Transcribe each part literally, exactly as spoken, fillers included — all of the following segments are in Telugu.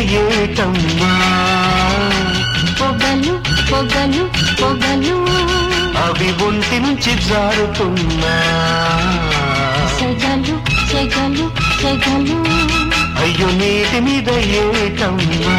ఏటమ్మా పొగలు పొగలు పొగలు అవి ఒంటి నుంచి జారుతున్నా సెగలు సెగలు సెగలు అయ్యో నీటి మీద ఏటమ్మా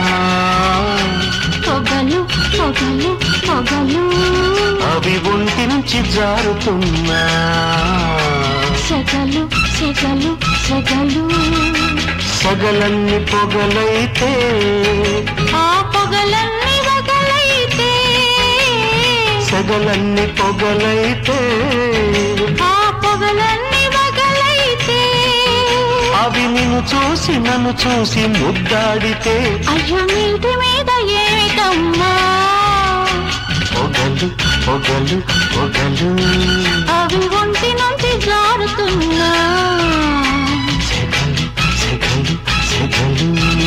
పొగలు పొగలు పొగలు అవి ఒంటి నుంచి జారుతున్నా సెగలు సెగలు సెగలు సగలన్ని పొగలైతే ఆ పొగలన్నీ వగలైతే సగలన్ని పొగలైతే ఆ పొగలన్నీ వగలైతే అవి నిన్ను చూసి నన్ను చూసి ముద్దాడితే అయ్యో నీటి మీద ఏమిటమ్మా పొగలు పొగలు పొగలు అవి ఒంటి నుంచి జారుతున్నా సెగలు సెగలు సెగలు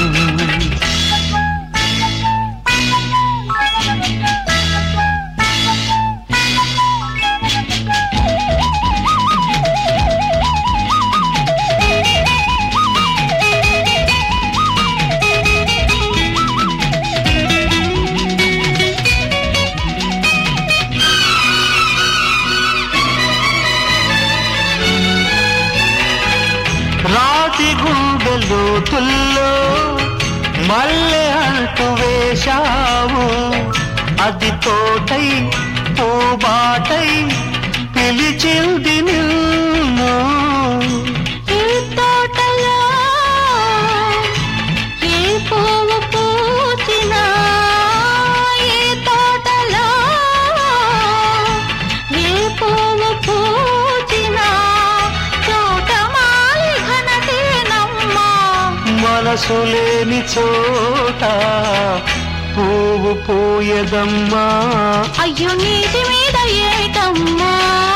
రాతి గుండెలోతుల్లో మల్లె అంటూ వేశావు అది తోటై పూబాటై పిలిచింది నిన్ను ఈ తోటలో ఏ పువ్వు పూచినా ఈ తోటలో ఏ పువ్వు పూచినా తోటమాలి ఘనతేనమ్మా మనసు లేని చోట పువ్వు పోయదమ్మా అయ్యో నీటి మీద ఏటమ్మా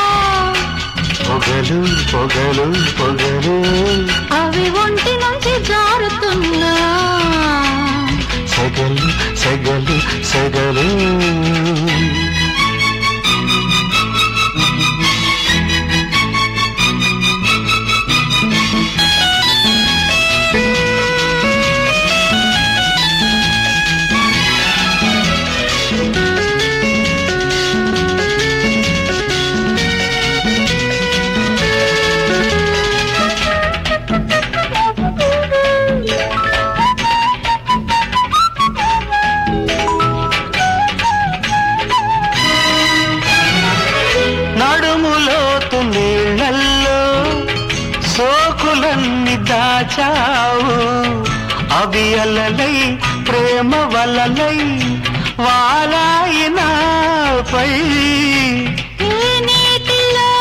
పొగలు పొగలు పొగలు అవి ఒంటి నుంచి జారుతున్నా సెగలు సెగలు సెగలు నడుములోతు నీళ్ళల్లో సోకులన్నీ దాచావు అవి అలలై ప్రేమ వలలై వాలాయినాపై ఈ నీటిలో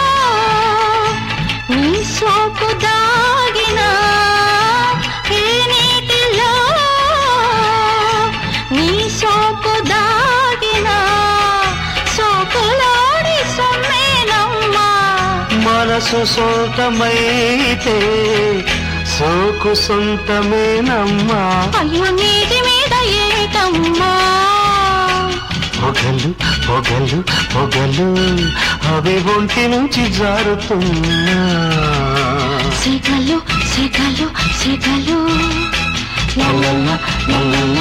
నీ సోపు దాగినా ఈ నీటిలో నీ సోపు దాగినా సోకులాడి సొమ్మేనమ్మా మనసు సొంతమైతే సోకు సొంతమేనమ్మా అయ్యో నీటి మీద ఏటమ్మా పొగలు పొగలు పొగలు అవి ఒంటి నుంచి జారుతున్నా సెగలు సెగలు సెగలు లల్లల్ల లల్లల్ల